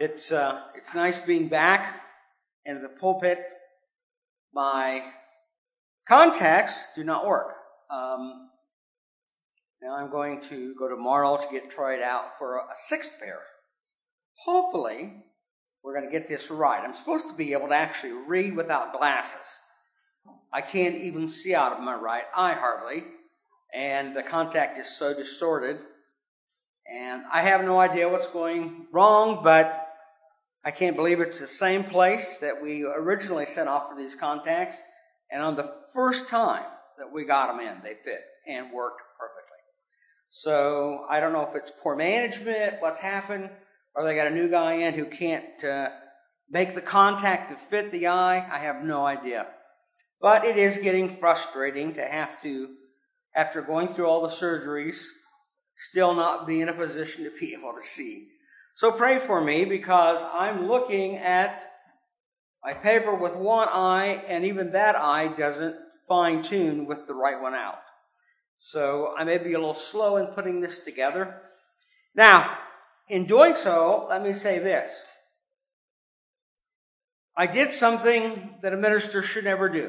It's nice being back in the pulpit. My contacts do not work. Now I'm going to go tomorrow to get tried out for a sixth pair. Hopefully, we're going to get this right. I'm supposed to be able to actually read without glasses. I can't even see out of my right eye hardly, and the contact is so distorted. And I have no idea what's going wrong, but I can't believe it's the same place that we originally sent off for these contacts. And on the first time that we got them in, they fit and worked perfectly. So I don't know if it's poor management, what's happened, or they got a new guy in who can't make the contact to fit the eye. I have no idea. But it is getting frustrating to have to, after going through all the surgeries, still not be in a position to be able to see. So pray for me, because I'm looking at my paper with one eye, and even that eye doesn't fine-tune with the right one out. So I may be a little slow in putting this together. Now, in doing so, let me say this. I did something that a minister should never do.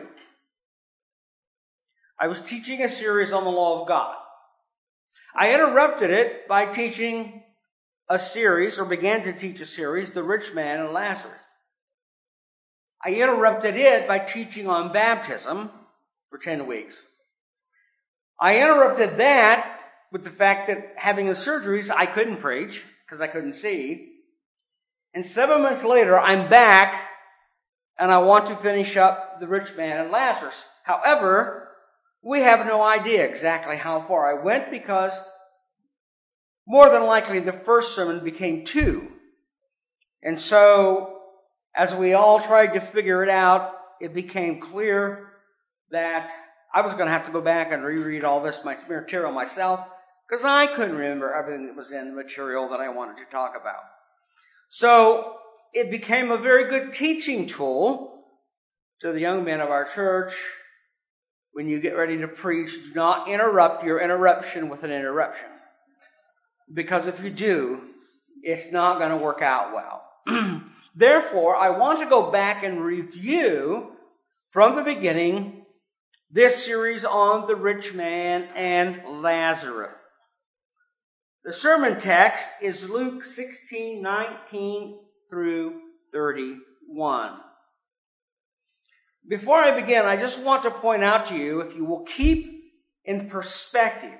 I was teaching a series on the law of God. I interrupted it by teaching a series, or began to teach a series, The Rich Man and Lazarus. I interrupted it by teaching on baptism for 10 weeks. I interrupted that with the fact that having the surgeries, I couldn't preach because I couldn't see. And 7 months later, I'm back and I want to finish up The Rich Man and Lazarus. However, we have no idea exactly how far I went, because more than likely the first sermon became 2. And so, as we all tried to figure it out, it became clear that I was going to have to go back and reread all this material myself, because I couldn't remember everything that was in the material that I wanted to talk about. So, it became a very good teaching tool to the young men of our church. When you get ready to preach, do not interrupt your interruption with an interruption. Because if you do, it's not going to work out well. Therefore, I want to go back and review from the beginning this series on the rich man and Lazarus. The sermon text is Luke 16:19 through 31. Before I begin, I just want to point out to you, if you will keep in perspective,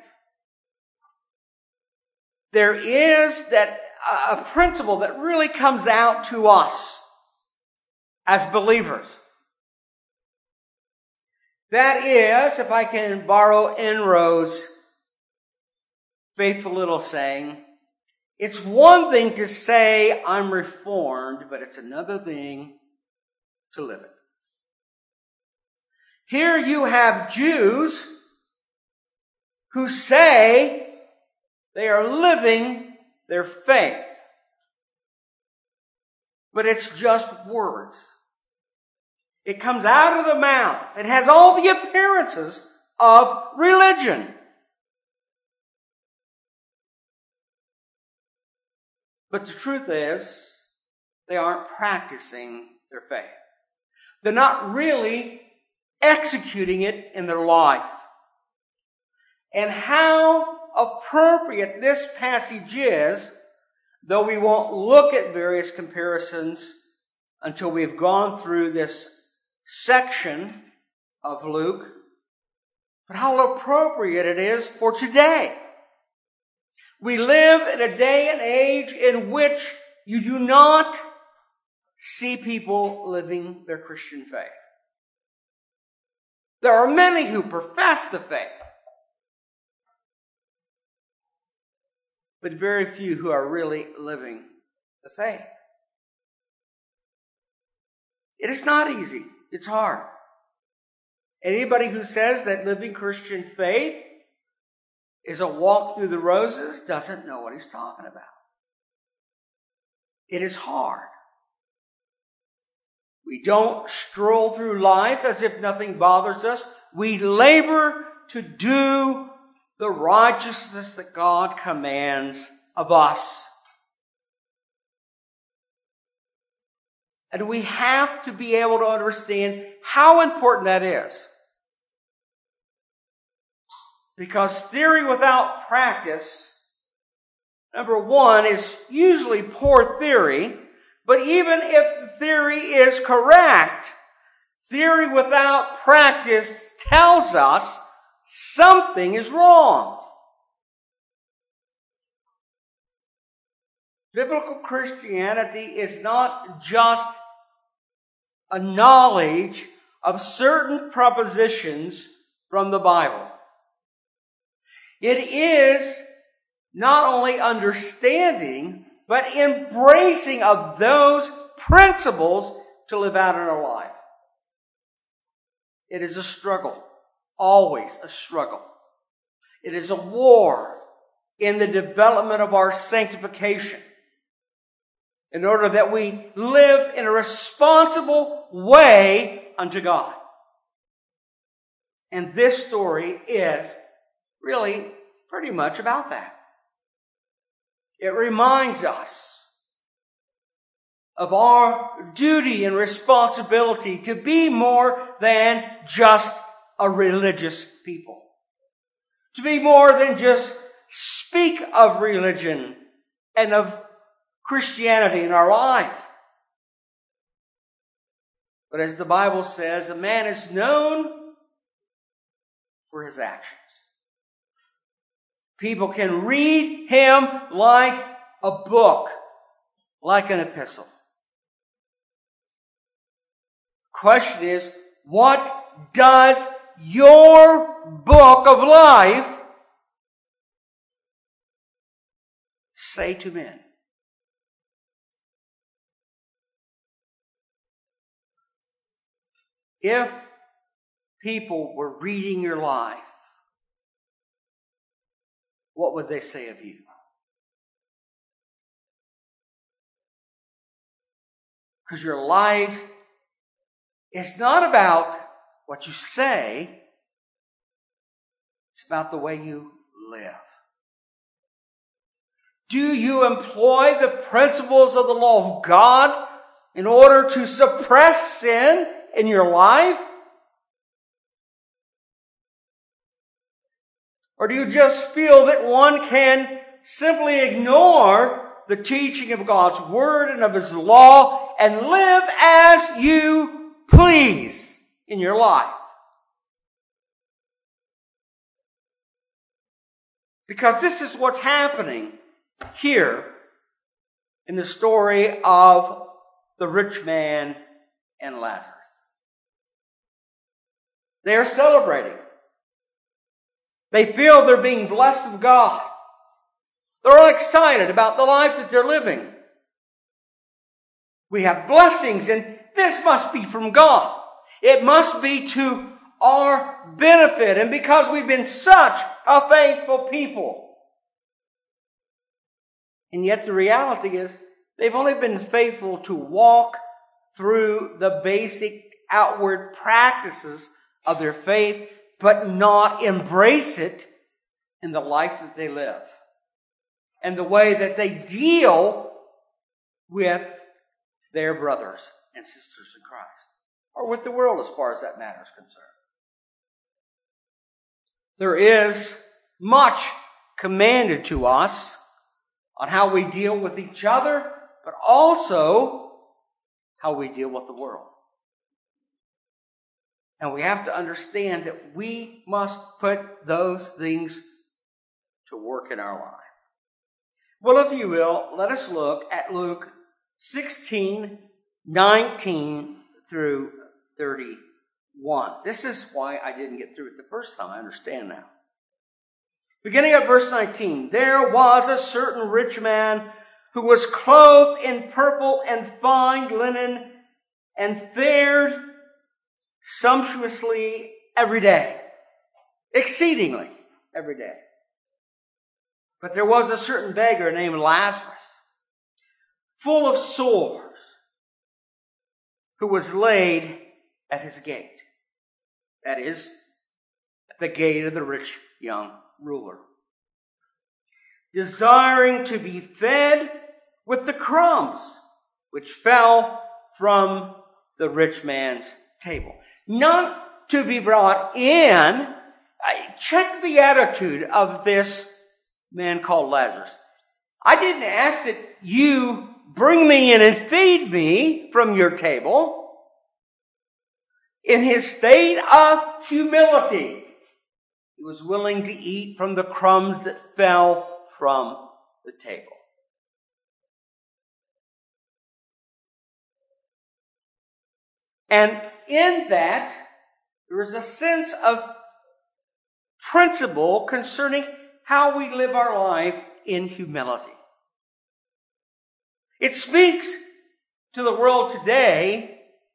there is a principle that really comes out to us as believers. That is, if I can borrow Enro's faithful little saying, it's one thing to say I'm reformed, but it's another thing to live it. Here you have Jews who say they are living their faith. But it's just words. It comes out of the mouth. It has all the appearances of religion. But the truth is, they aren't practicing their faith. They're not really executing it in their life. And how appropriate this passage is, though we won't look at various comparisons until we've gone through this section of Luke, but how appropriate it is for today. We live in a day and age in which you do not see people living their Christian faith. There are many who profess the faith, but very few who are really living the faith. It is not easy. It's hard. Anybody who says that living Christian faith is a walk through the roses doesn't know what he's talking about. It is hard. We don't stroll through life as if nothing bothers us. We labor to do the righteousness that God commands of us. And we have to be able to understand how important that is. Because theory without practice, number one, is usually poor theory. But even if the theory is correct, theory without practice tells us something is wrong. Biblical Christianity is not just a knowledge of certain propositions from the Bible. It is not only understanding, but embracing of those principles to live out in our life. It is a struggle, always a struggle. It is a war in the development of our sanctification in order that we live in a responsible way unto God. And this story is really pretty much about that. It reminds us of our duty and responsibility to be more than just a religious people. To be more than just speak of religion and of Christianity in our life. But as the Bible says, a man is known for his actions. People can read him like a book, like an epistle. The question is, what does your book of life say to men? If people were reading your life, what would they say of you? Because your life is not about what you say, it's about the way you live. Do you employ the principles of the law of God in order to suppress sin in your life? Or do you just feel that one can simply ignore the teaching of God's Word and of His law and live as you please in your life? Because this is what's happening here in the story of the rich man and Lazarus. They are celebrating. They feel they're being blessed of God. They're all excited about the life that they're living. We have blessings, and this must be from God. It must be to our benefit, and because we've been such a faithful people. And yet the reality is, they've only been faithful to walk through the basic outward practices of their faith, but not embrace it in the life that they live and the way that they deal with their brothers and sisters in Christ, or with the world as far as that matter is concerned. There is much commanded to us on how we deal with each other, but also how we deal with the world. And we have to understand that we must put those things to work in our life. Well, if you will, let us look at Luke 16, 19 through 31. This is why I didn't get through it the first time. I understand now. Beginning at verse 19, there was a certain rich man who was clothed in purple and fine linen and fared sumptuously every day, exceedingly every day. But there was a certain beggar named Lazarus, full of sores, who was laid at his gate. That is, at the gate of the rich young ruler, desiring to be fed with the crumbs which fell from the rich man's table. Not to be brought in. Check the attitude of this man called Lazarus. I didn't ask that you bring me in and feed me from your table. In his state of humility, he was willing to eat from the crumbs that fell from the table. And in that, there is a sense of principle concerning how we live our life in humility. It speaks to the world today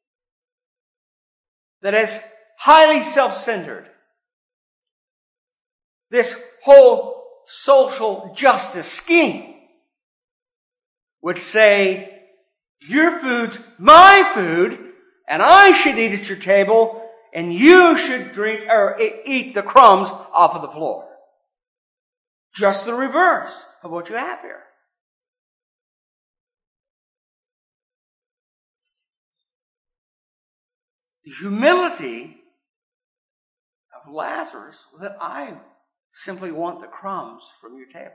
that is highly self-centered. This whole social justice scheme would say, your food's my food, and I should eat at your table, and you should drink or eat the crumbs off of the floor. Just the reverse of what you have here. The humility of Lazarus, that I simply want the crumbs from your table.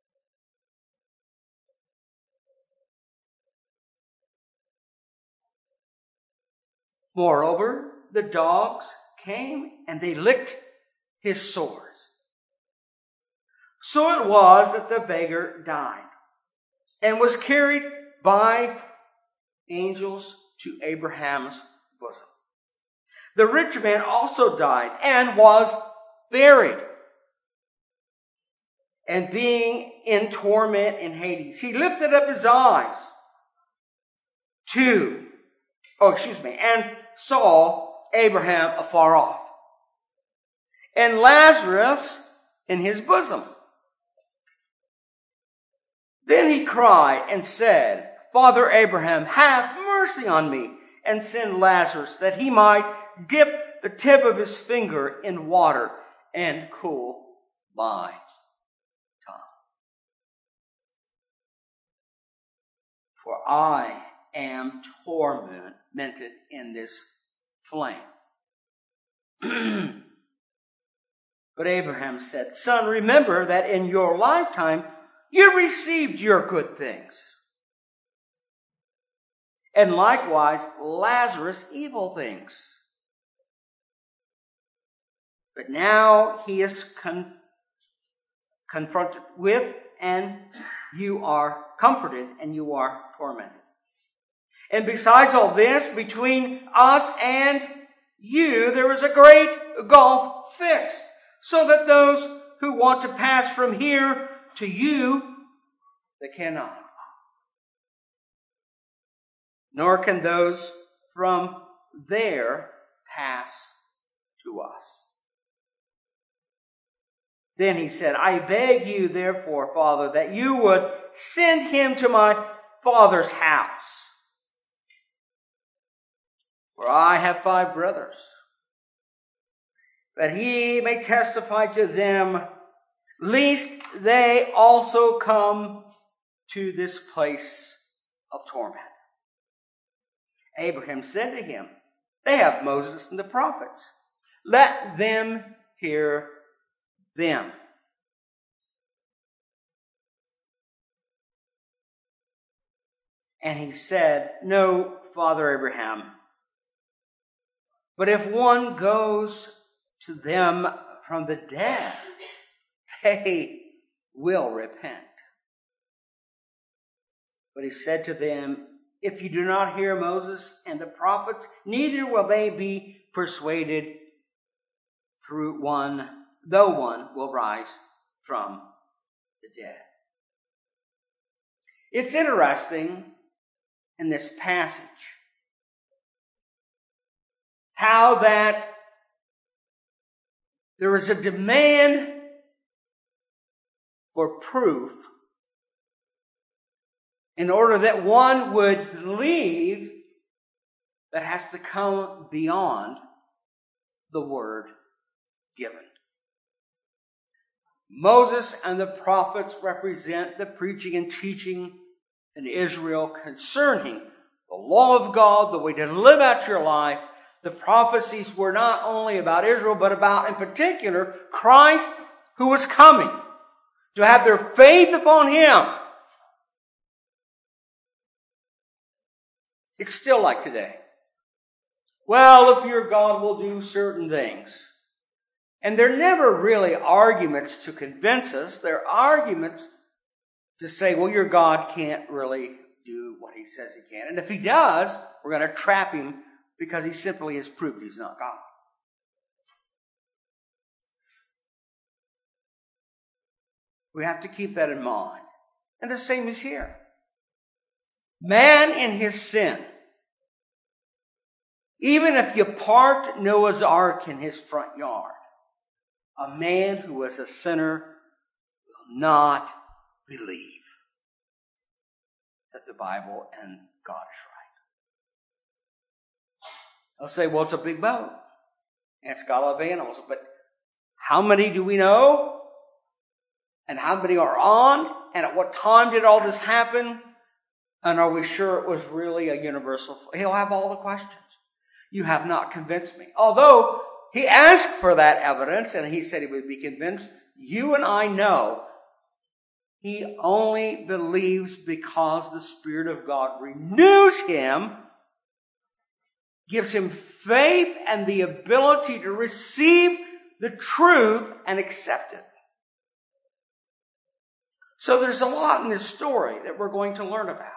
Moreover, the dogs came and they licked his sores. So it was that the beggar died and was carried by angels to Abraham's bosom. The rich man also died and was buried. And being in torment in Hades, he lifted up his eyes and saw Abraham afar off, and Lazarus in his bosom. Then he cried and said, Father Abraham, have mercy on me, and send Lazarus, that he might dip the tip of his finger in water and cool my tongue. For I am tormented in this flame. But Abraham said, Son, remember that in your lifetime you received your good things, and likewise Lazarus evil things. But now he is confronted with, and you are comforted, and you are tormented. And besides all this, between us and you, there is a great gulf fixed, so that those who want to pass from here to you, they cannot. Nor can those from there pass to us. Then he said, I beg you, therefore, Father, that you would send him to my father's house. For I have 5 brothers, that he may testify to them, lest they also come to this place of torment. Abraham said to him, they have Moses and the prophets. Let them hear them. And he said, No, Father Abraham, but if one goes to them from the dead, they will repent. But he said to them, if you do not hear Moses and the prophets, neither will they be persuaded though one will rise from the dead. It's interesting in this passage how that there is a demand for proof in order that one would believe, that has to come beyond the word given. Moses and the prophets represent the preaching and teaching in Israel concerning the law of God, the way to live out your life. The prophecies were not only about Israel, but about, in particular, Christ who was coming, to have their faith upon Him. It's still like today. Well, if your God will do certain things. And they're never really arguments to convince us. They're arguments to say, well, your God can't really do what He says He can. And if He does, we're going to trap Him because He simply has proved He's not God. We have to keep that in mind. And the same is here. Man in his sin, even if you parked Noah's Ark in his front yard, a man who was a sinner will not believe that the Bible and God is right. They'll say, well, it's a big boat, and it's got a lot of animals, but how many do we know? And how many are on? And at what time did all this happen? And are we sure it was really a universal? He'll have all the questions. You have not convinced me. Although he asked for that evidence and he said he would be convinced, you and I know he only believes because the Spirit of God renews him, gives him faith and the ability to receive the truth and accept it. So there's a lot in this story that we're going to learn about.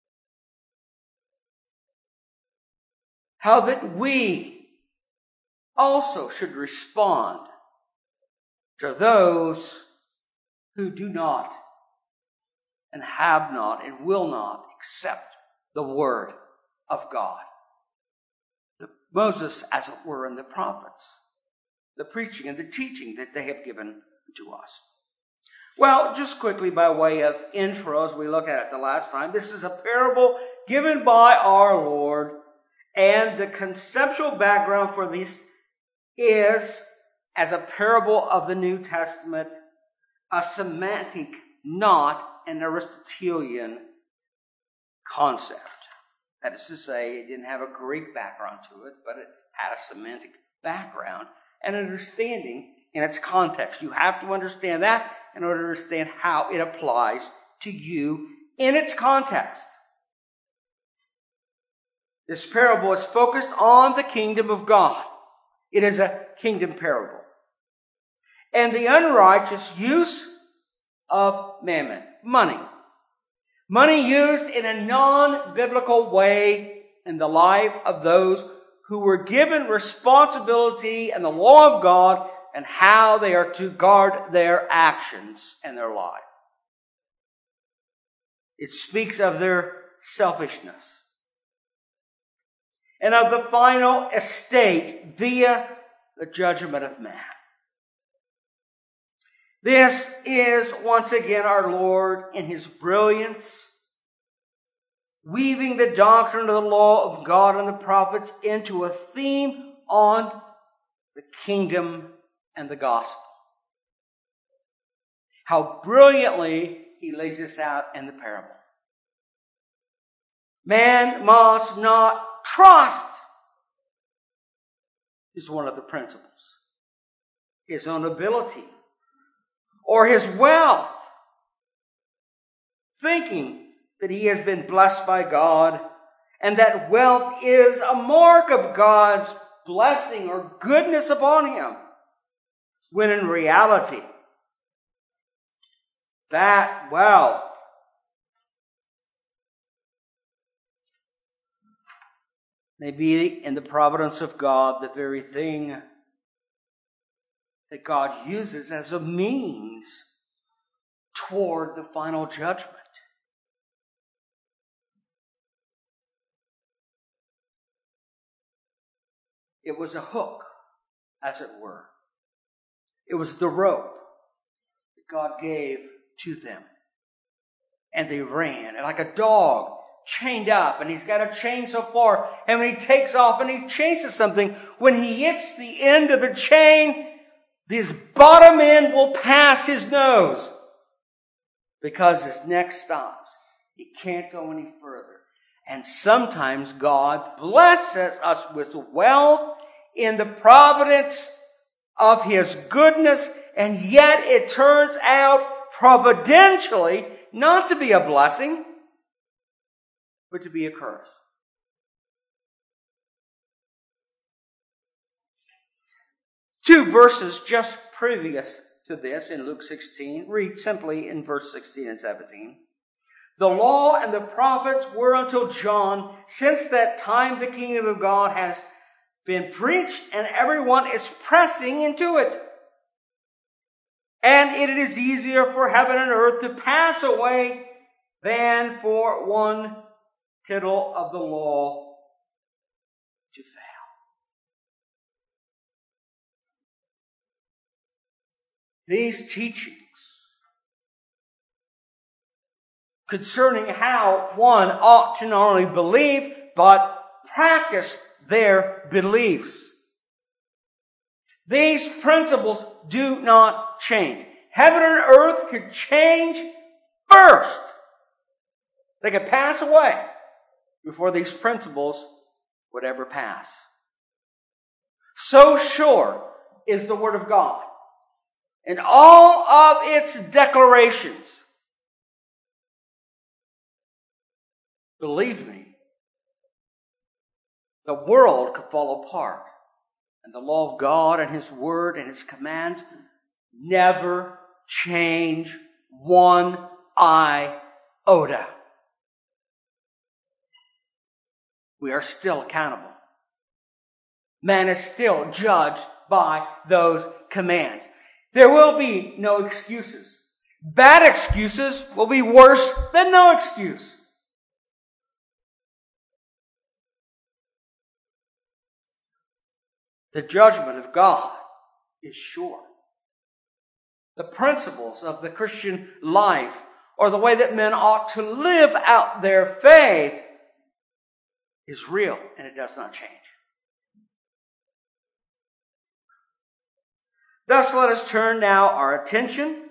How that we also should respond to those who do not and have not and will not accept the word of God. Moses, as it were, and the prophets, the preaching and the teaching that they have given to us. Well, just quickly by way of intro, as we looked at it the last time, this is a parable given by our Lord, and the conceptual background for this is, as a parable of the New Testament, a semantic, not an Aristotelian concept. That is to say, it didn't have a Greek background to it, but it had a semantic background and understanding in its context. You have to understand that in order to understand how it applies to you in its context. This parable is focused on the kingdom of God. It is a kingdom parable. And the unrighteous use of mammon, money. Money used in a non-biblical way in the life of those who were given responsibility and the law of God and how they are to guard their actions and their life. It speaks of their selfishness and of the final estate via the judgment of man. This is once again our Lord in His brilliance, weaving the doctrine of the law of God and the prophets into a theme on the kingdom and the gospel. How brilliantly He lays this out in the parable. Man must not trust is one of the principles. His own ability or his wealth, thinking that he has been blessed by God and that wealth is a mark of God's blessing or goodness upon him, when in reality, that wealth may be, in the providence of God, the very thing that God uses as a means toward the final judgment. It was a hook, as it were. It was the rope that God gave to them. And they ran, and like a dog chained up, and he's got a chain so far, and when he takes off and he chases something, when he hits the end of the chain, his bottom end will pass his nose because his neck stops. He can't go any further. And sometimes God blesses us with wealth in the providence of His goodness, and yet it turns out providentially not to be a blessing, but to be a curse. Two verses just previous to this in Luke 16 read simply in verse 16 and 17. The law and the prophets were until John. Since that time the kingdom of God has been preached and everyone is pressing into it. And it is easier for heaven and earth to pass away than for one tittle of the law to fail. These teachings concerning how one ought to not only believe, but practice their beliefs. These principles do not change. Heaven and earth could change first. They could pass away before these principles would ever pass. So sure is the Word of God in all of its declarations. Believe me, the world could fall apart, and the law of God and His Word and His commands never change one iota. We are still accountable. Man is still judged by those commands. There will be no excuses. Bad excuses will be worse than no excuse. The judgment of God is sure. The principles of the Christian life, or the way that men ought to live out their faith, is real, and it does not change. Thus, let us turn now our attention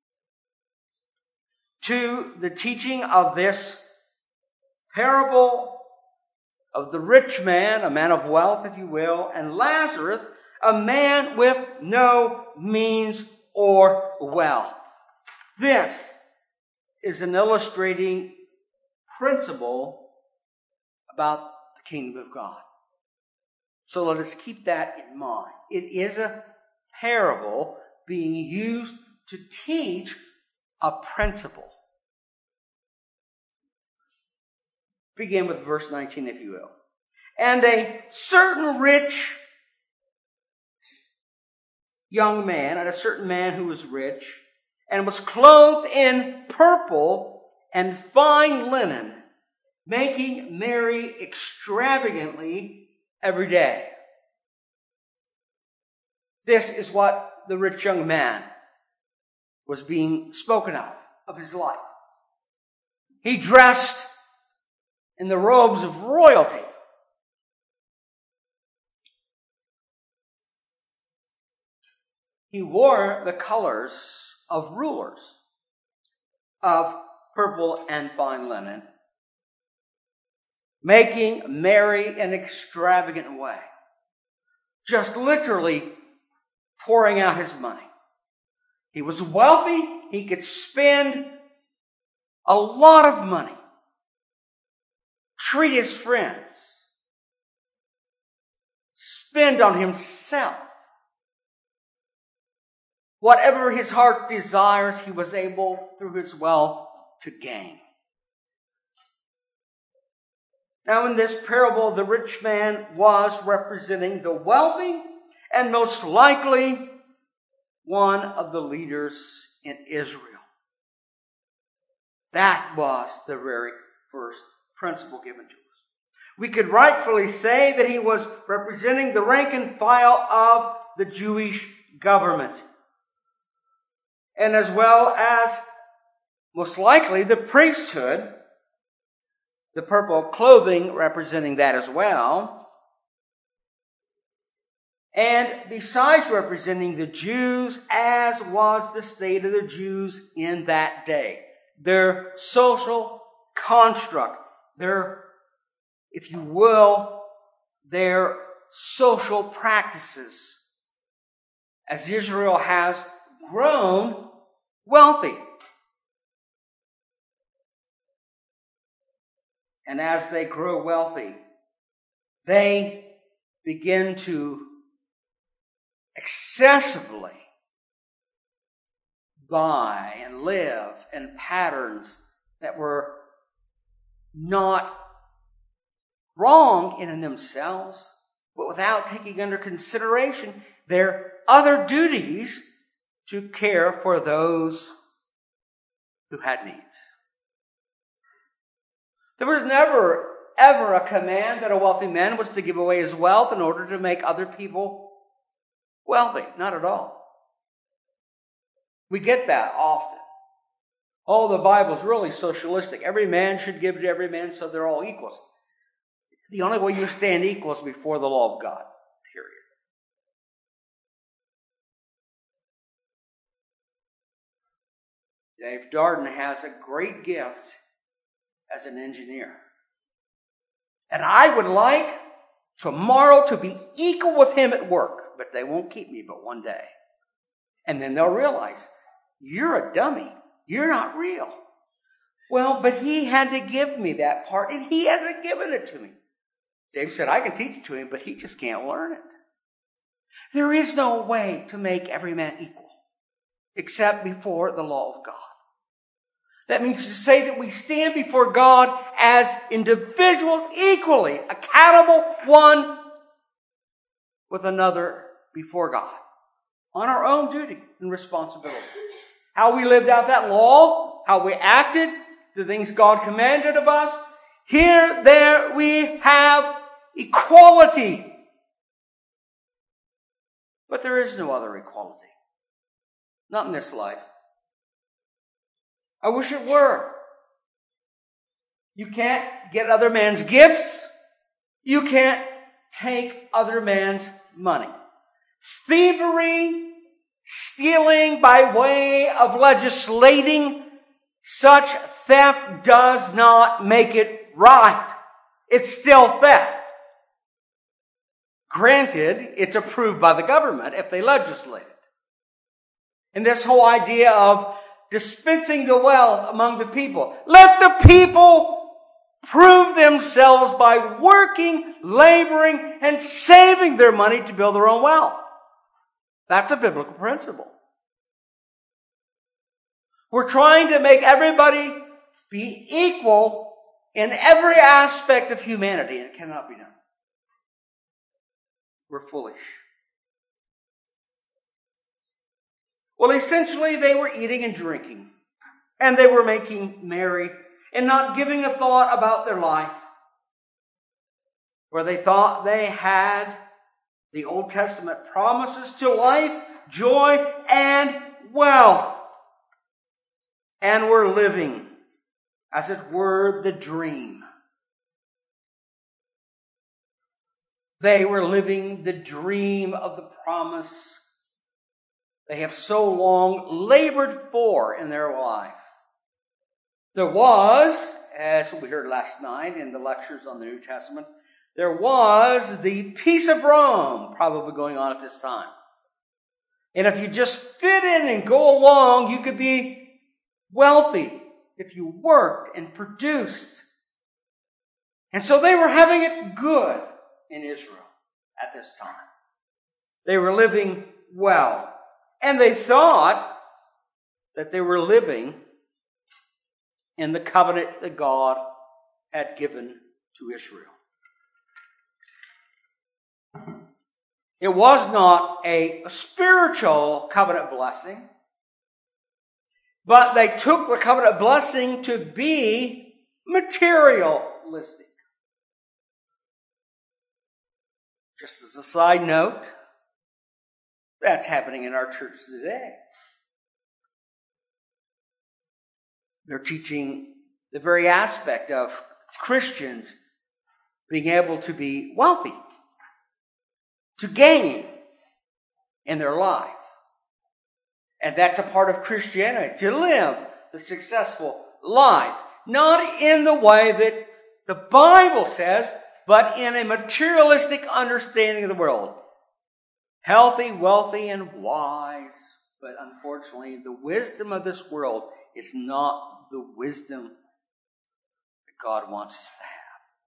to the teaching of this parable of the rich man, a man of wealth, if you will, and Lazarus, a man with no means or wealth. This is an illustrating principle about the kingdom of God. So let us keep that in mind. It is a parable being used to teach a principle. Begin with verse 19, if you will. And a certain rich young man, and a certain man who was rich, and was clothed in purple and fine linen, making merry extravagantly every day. This is what the rich young man was being spoken of his life. He dressed in the robes of royalty. He wore the colors of rulers, of purple and fine linen, making merry in an extravagant way. Just literally pouring out his money. He was wealthy. He could spend a lot of money. Treat his friends. Spend on himself. Whatever his heart desires, he was able, through his wealth, to gain. Now, in this parable, the rich man was representing the wealthy and most likely one of the leaders in Israel. That was the very first principle given to us. We could rightfully say that he was representing the rank and file of the Jewish government, and as well as, most likely, the priesthood, the purple clothing representing that as well. And besides representing the Jews, as was the state of the Jews in that day, their social construct, their if you will, their social practices, as Israel has grown wealthy. And as they grow wealthy, they begin to excessively buy and live in patterns that were not wrong in themselves, but without taking under consideration their other duties to care for those who had needs. There was never, ever a command that a wealthy man was to give away his wealth in order to make other people wealthy. Not at all. We get that often. Oh, the Bible's really socialistic. Every man should give to every man so they're all equals. The only way you stand equal is before the law of God. Period. Dave Darden has a great gift as an engineer. And I would like tomorrow to be equal with him at work, but they won't keep me but one day. And then they'll realize, you're a dummy. You're not real. Well, but he had to give me that part, and he hasn't given it to me. Dave said, I can teach it to him, but he just can't learn it. There is no way to make every man equal, except before the law of God. That means to say that we stand before God as individuals equally accountable one with another before God on our own duty and responsibility. How we lived out that law, how we acted, the things God commanded of us. Here, there, we have equality. But there is no other equality. Not in this life. I wish it were. You can't get other man's gifts. You can't take other man's money. Thievery, stealing by way of legislating, such theft does not make it right. It's still theft. Granted, it's approved by the government if they legislate it. And this whole idea of dispensing the wealth among the people. Let the people prove themselves by working, laboring, and saving their money to build their own wealth. That's a biblical principle. We're trying to make everybody be equal in every aspect of humanity, and it cannot be done. We're foolish. Well, essentially, they were eating and drinking, and they were making merry, and not giving a thought about their life, where they thought they had the Old Testament promises to life, joy, and wealth, and were living, as it were, the dream. They were living the dream of the promise they have so long labored for in their life. There was, as we heard last night in the lectures on the New Testament, there was the peace of Rome probably going on at this time. And if you just fit in and go along, you could be wealthy if you worked and produced. And so they were having it good in Israel at this time. They were living well. And they thought that they were living in the covenant that God had given to Israel. It was not a spiritual covenant blessing, but they took the covenant blessing to be materialistic. Just as a side note, that's happening in our church today. They're teaching the very aspect of Christians being able to be wealthy, to gain in their life. And that's a part of Christianity, to live the successful life. Not in the way that the Bible says, but in a materialistic understanding of the world. Healthy, wealthy, and wise. But unfortunately, the wisdom of this world is not the wisdom that God wants us to have.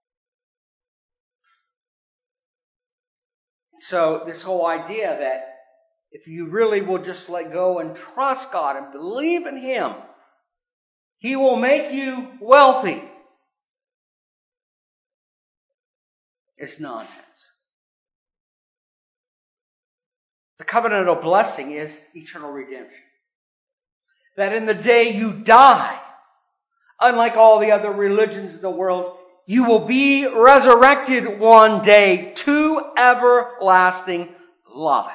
So this whole idea that if you really will just let go and trust God and believe in Him, He will make you wealthy. It's nonsense. The covenantal blessing is eternal redemption. That in the day you die, unlike all the other religions in the world, you will be resurrected one day to everlasting life.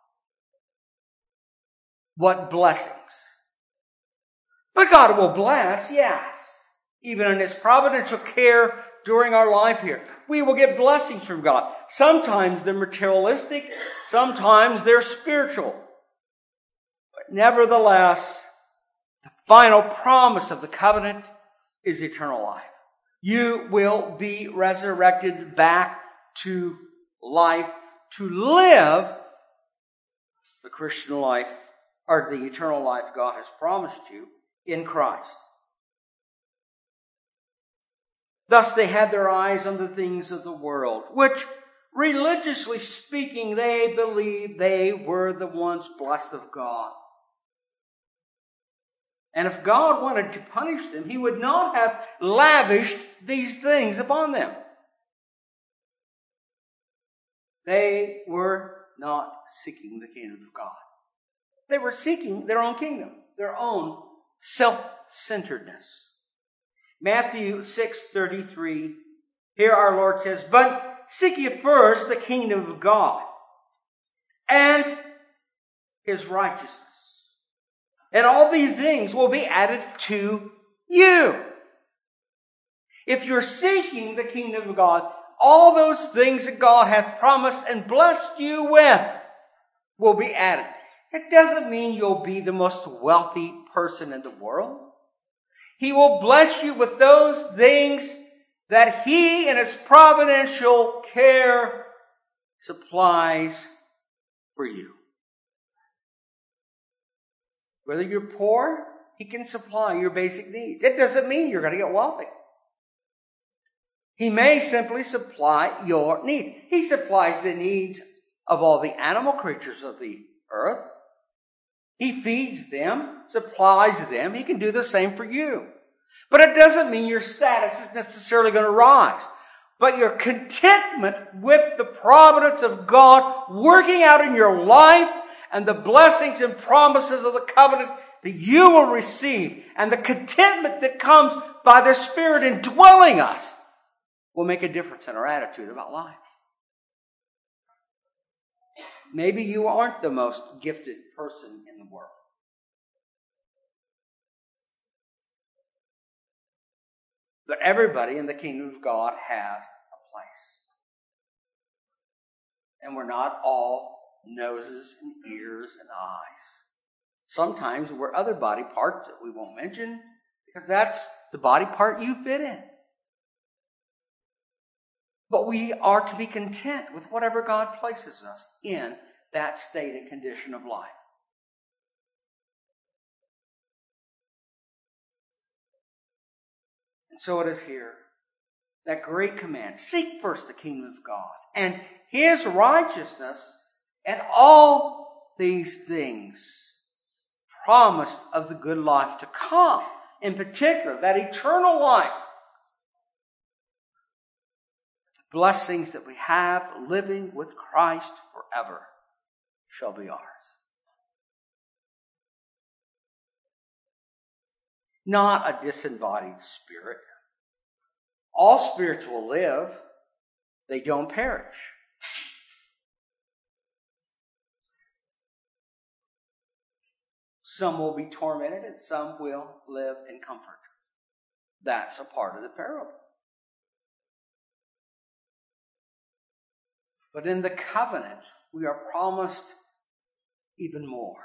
What blessings. But God will bless, yes. Even in His providential care during our life here. We will get blessings from God. Sometimes they're materialistic. Sometimes they're spiritual. But nevertheless, the final promise of the covenant is eternal life. You will be resurrected back to life to live the Christian life, or the eternal life God has promised you in Christ. Thus they had their eyes on the things of the world, which, religiously speaking, they believed they were the ones blessed of God. And if God wanted to punish them, He would not have lavished these things upon them. They were not seeking the kingdom of God. They were seeking their own kingdom, their own self-centeredness. Matthew 6:33, here our Lord says, "But seek ye first the kingdom of God and His righteousness, and all these things will be added to you." If you're seeking the kingdom of God, all those things that God hath promised and blessed you with will be added. It doesn't mean you'll be the most wealthy person in the world. He will bless you with those things that He, in His providential care, supplies for you. Whether you're poor, He can supply your basic needs. It doesn't mean you're going to get wealthy. He may simply supply your needs. He supplies the needs of all the animal creatures of the earth. He feeds them, supplies them. He can do the same for you. But it doesn't mean your status is necessarily going to rise. But your contentment with the providence of God working out in your life and the blessings and promises of the covenant that you will receive and the contentment that comes by the Spirit indwelling us will make a difference in our attitude about life. Maybe you aren't the most gifted person in the world. But everybody in the kingdom of God has a place. And we're not all noses and ears and eyes. Sometimes we're other body parts that we won't mention because that's the body part you fit in. But we are to be content with whatever God places us in that state and condition of life. And so it is here. That great command. Seek first the kingdom of God and His righteousness, and all these things promised of the good life to come. In particular, that eternal life. The blessings that we have living with Christ forever shall be ours. Not a disembodied spirit. All spirits will live. They don't perish. Some will be tormented and some will live in comfort. That's a part of the parable. But in the covenant, we are promised even more.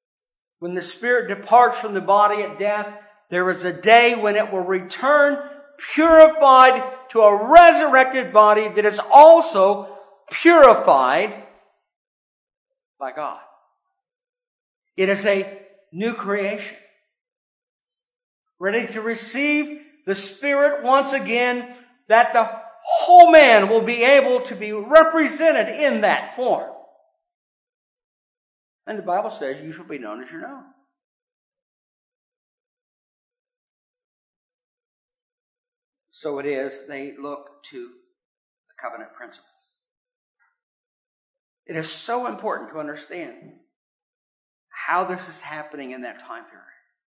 When the spirit departs from the body at death, there is a day when it will return purified to a resurrected body that is also purified by God. It is a new creation, ready to receive the Spirit once again, that the whole man will be able to be represented in that form. And the Bible says, you shall be known as you're known. So it is, they look to the covenant principles. It is so important to understand how this is happening in that time period.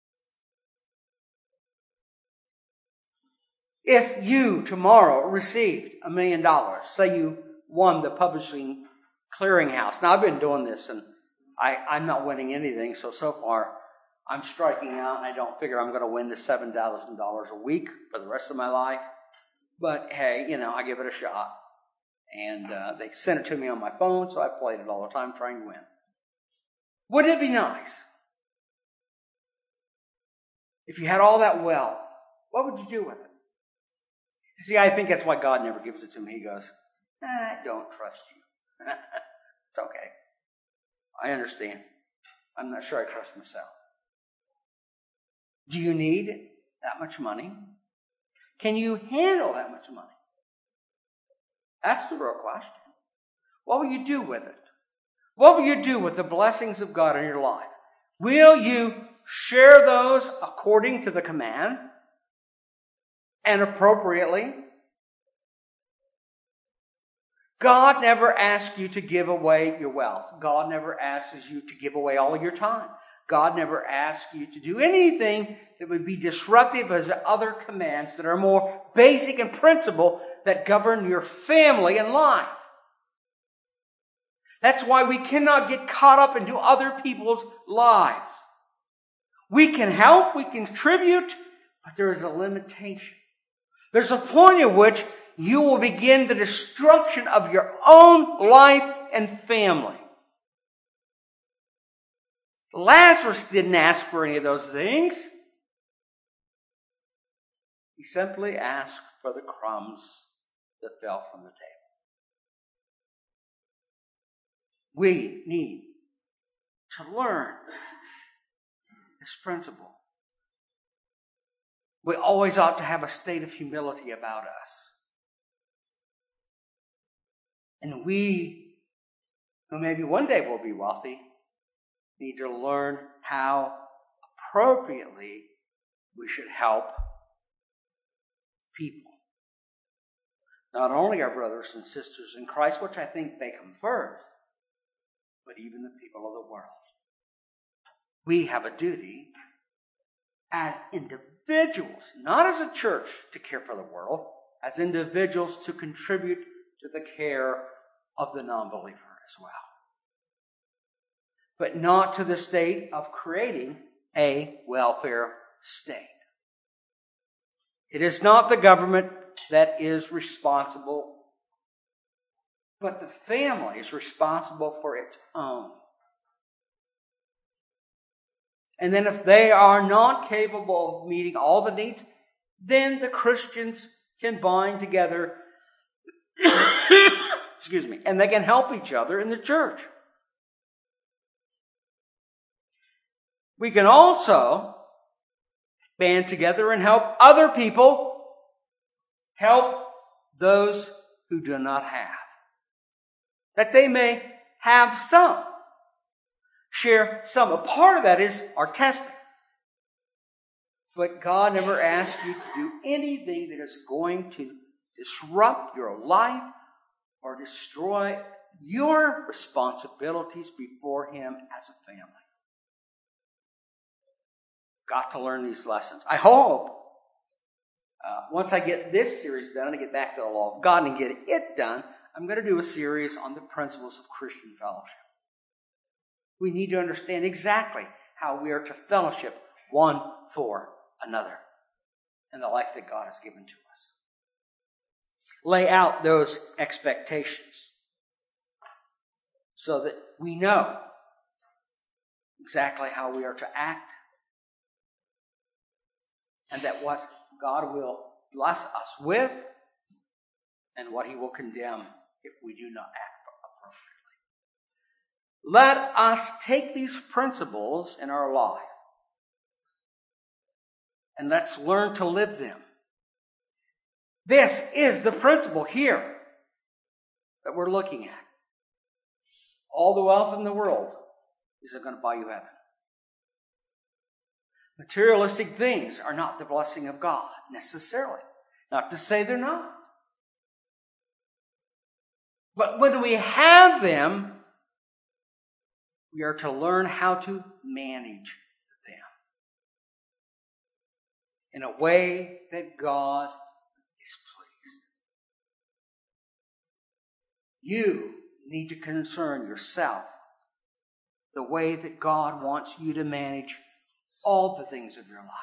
If you tomorrow received $1 million, say you won the publishing clearinghouse. Now I've been doing this and I'm not winning anything, so far I'm striking out and I don't figure I'm going to win the $7,000 a week for the rest of my life. But hey, I give it a shot. And they sent it to me on my phone, so I played it all the time trying to win. Wouldn't it be nice if you had all that wealth? What would you do with it? You see, I think that's why God never gives it to me. He goes, I don't trust you. It's okay. I understand. I'm not sure I trust myself. Do you need that much money? Can you handle that much money? That's the real question. What will you do with it? What will you do with the blessings of God in your life? Will you share those according to the command and appropriately? God never asks you to give away your wealth. God never asks you to give away all of your time. God never asks you to do anything that would be disruptive as other commands that are more basic and principle that govern your family and life. That's why we cannot get caught up into other people's lives. We can help, we can contribute, but there is a limitation. There's a point at which you will begin the destruction of your own life and family. Lazarus didn't ask for any of those things. He simply asked for the crumbs that fell from the table. We need to learn this principle. We always ought to have a state of humility about us. And we, who maybe one day will be wealthy, need to learn how appropriately we should help people. Not only our brothers and sisters in Christ, which I think they come first, but even the people of the world. We have a duty as individuals, not as a church, to care for the world, as individuals to contribute to the care of the non-believer as well. But not to the state of creating a welfare state. It is not the government that is responsible, but the family is responsible for its own. And then if they are not capable of meeting all the needs, then the Christians can bind together, and they can help each other in the church. We can also band together and help other people help those who do not have, that they may have some. Share some. A part of that is our testing. But God never asks you to do anything that is going to disrupt your life or destroy your responsibilities before Him as a family. Got to learn these lessons. I hope once I get this series done and I get back to the law of God and get it done, I'm going to do a series on the principles of Christian fellowship. We need to understand exactly how we are to fellowship one for another in the life that God has given to us. Lay out those expectations so that we know exactly how we are to act and that what God will bless us with and what he will condemn if we do not act appropriately. Let us take these principles in our life and let's learn to live them. This is the principle here that we're looking at. All the wealth in the world isn't going to buy you heaven. Materialistic things are not the blessing of God necessarily. Not to say they're not. But when we have them, we are to learn how to manage them in a way that God is pleased. You need to concern yourself the way that God wants you to manage all the things of your life.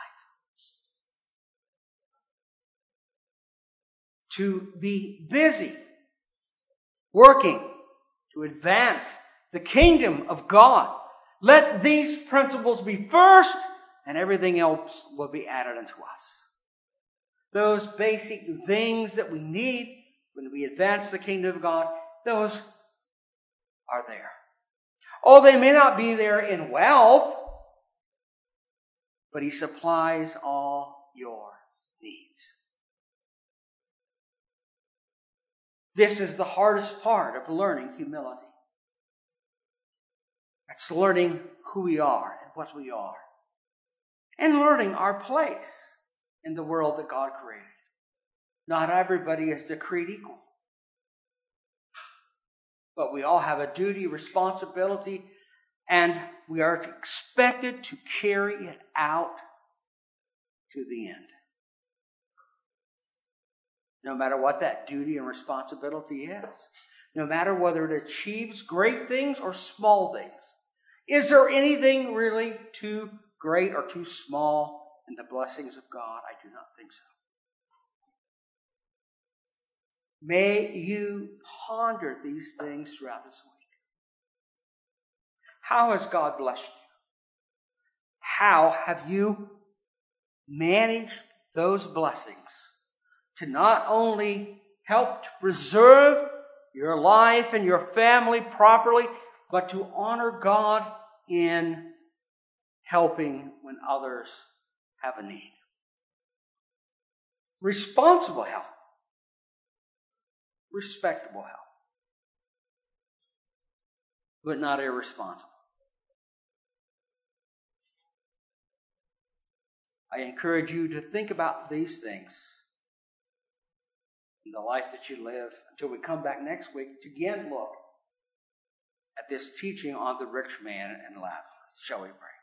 To be busy working to advance the kingdom of God. Let these principles be first, and everything else will be added unto us. Those basic things that we need when we advance the kingdom of God, those are there. Oh, they may not be there in wealth, but he supplies all your needs. This is the hardest part of learning humility. It's learning who we are and what we are. And learning our place in the world that God created. Not everybody is decreed equal. But we all have a duty, responsibility, and we are expected to carry it out to the end. No matter what that duty and responsibility is. No matter whether it achieves great things or small things. Is there anything really too great or too small in the blessings of God? I do not think so. May you ponder these things throughout this week. How has God blessed you? How have you managed those blessings to not only help to preserve your life and your family properly, but to honor God in helping when others have a need? Responsible help. Respectable help. But not irresponsible. I encourage you to think about these things in the life that you live until we come back next week to again look at this teaching on the rich man and Lazarus. Shall we pray?